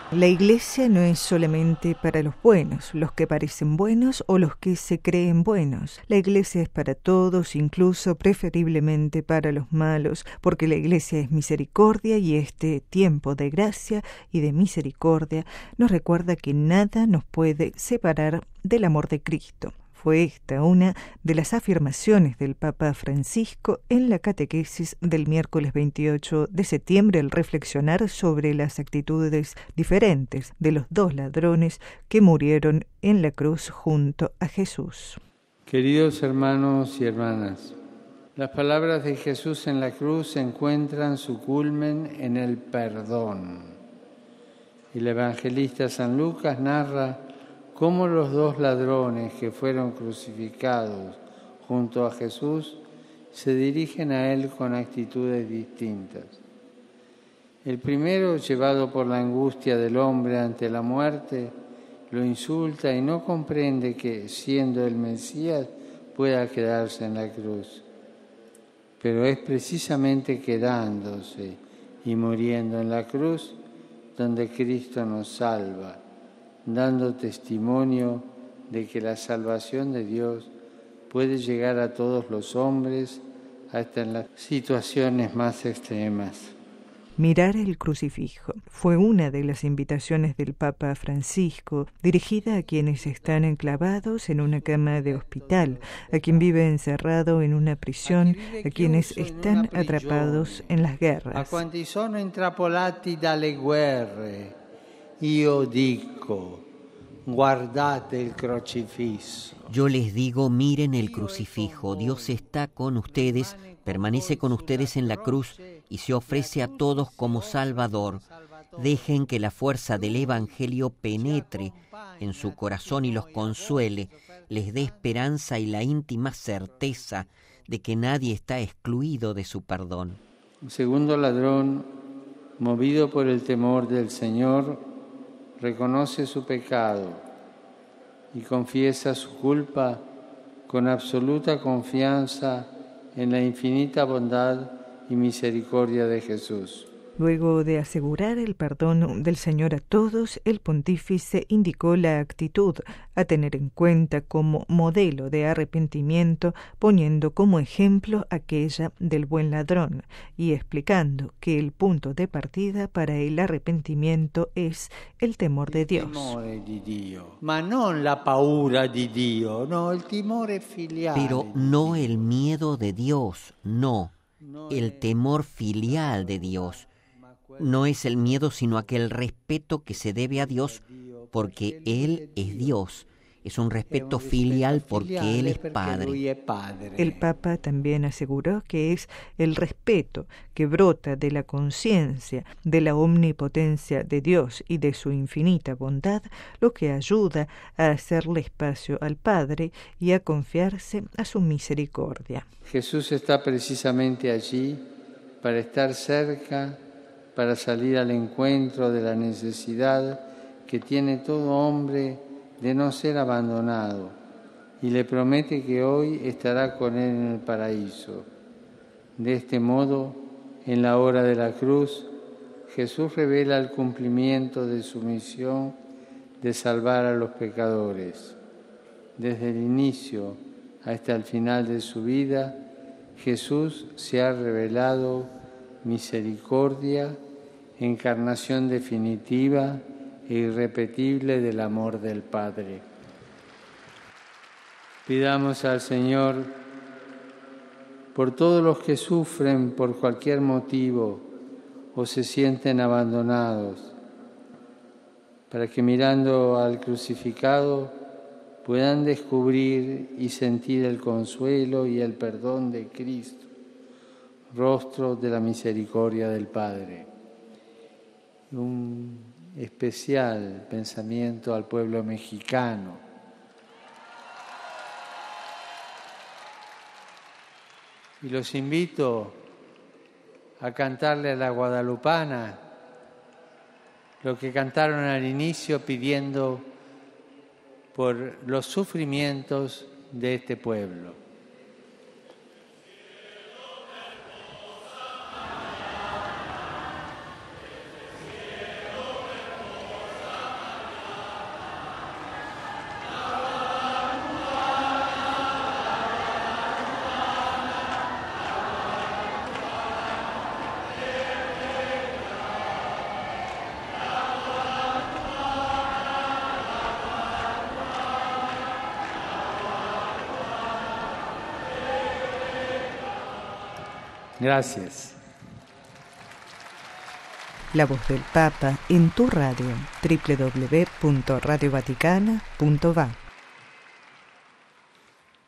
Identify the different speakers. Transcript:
Speaker 1: La Iglesia no es solamente para los buenos, los que parecen buenos o los que se creen buenos. La Iglesia es para todos, incluso preferiblemente para los malos, porque la Iglesia es misericordia y este tiempo de gracia y de misericordia nos recuerda que nada nos puede separar del amor de Cristo. Fue esta una de las afirmaciones del Papa Francisco en la catequesis del miércoles 28 de septiembre al reflexionar sobre las actitudes diferentes de los dos ladrones que murieron en la cruz junto a Jesús.
Speaker 2: Queridos hermanos y hermanas, las palabras de Jesús en la cruz encuentran su culmen en el perdón. El evangelista San Lucas narra cómo los dos ladrones que fueron crucificados junto a Jesús se dirigen a Él con actitudes distintas. El primero, llevado por la angustia del hombre ante la muerte, lo insulta y no comprende que, siendo el Mesías, pueda quedarse en la cruz. Pero es precisamente quedándose y muriendo en la cruz donde Cristo nos salva, dando testimonio de que la salvación de Dios puede llegar a todos los hombres, hasta en las situaciones más extremas.
Speaker 1: Mirar el crucifijo fue una de las invitaciones del Papa Francisco, dirigida a quienes están enclavados en una cama de hospital, a quien vive encerrado en una prisión, a quienes están atrapados en las guerras.
Speaker 2: A quanti sono intrappolati dalle guerre. Io dico, guardate il crocifisso.
Speaker 3: Yo les digo, miren el crucifijo. Dios está con ustedes, permanece con ustedes en la cruz y se ofrece a todos como Salvador. Dejen que la fuerza del Evangelio penetre en su corazón y los consuele, les dé esperanza y la íntima certeza de que nadie está excluido de su perdón.
Speaker 2: El segundo ladrón, movido por el temor del Señor, reconoce su pecado y confiesa su culpa con absoluta confianza en la infinita bondad y misericordia de Jesús.
Speaker 1: Luego de asegurar el perdón del Señor a todos, el pontífice indicó la actitud a tener en cuenta como modelo de arrepentimiento, poniendo como ejemplo aquella del buen ladrón y explicando que el punto de partida para el arrepentimiento es el temor de Dios.
Speaker 2: El timore di Dio, ma non la paura di Dio, no, el timore filiale.
Speaker 3: Pero no el miedo de Dios, no, el temor filial de Dios. No es el miedo, sino aquel respeto que se debe a Dios porque Él es Dios. Es un respeto filial porque Él es Padre.
Speaker 1: El Papa también aseguró que es el respeto que brota de la conciencia de la omnipotencia de Dios y de su infinita bondad lo que ayuda a hacerle espacio al Padre y a confiarse a su misericordia.
Speaker 2: Jesús está precisamente allí para estar cerca, para salir al encuentro de la necesidad que tiene todo hombre de no ser abandonado, y le promete que hoy estará con él en el paraíso. De este modo, en la hora de la cruz, Jesús revela el cumplimiento de su misión de salvar a los pecadores. Desde el inicio hasta el final de su vida, Jesús se ha revelado misericordia, encarnación definitiva e irrepetible del amor del Padre. Pidamos al Señor por todos los que sufren por cualquier motivo o se sienten abandonados, para que mirando al crucificado puedan descubrir y sentir el consuelo y el perdón de Cristo, rostro de la misericordia del Padre. Un especial pensamiento al pueblo mexicano. Y los invito a cantarle a la guadalupana lo que cantaron al inicio pidiendo por los sufrimientos de este pueblo. Gracias.
Speaker 1: La voz del Papa en tu radio, www.radiovaticana.va.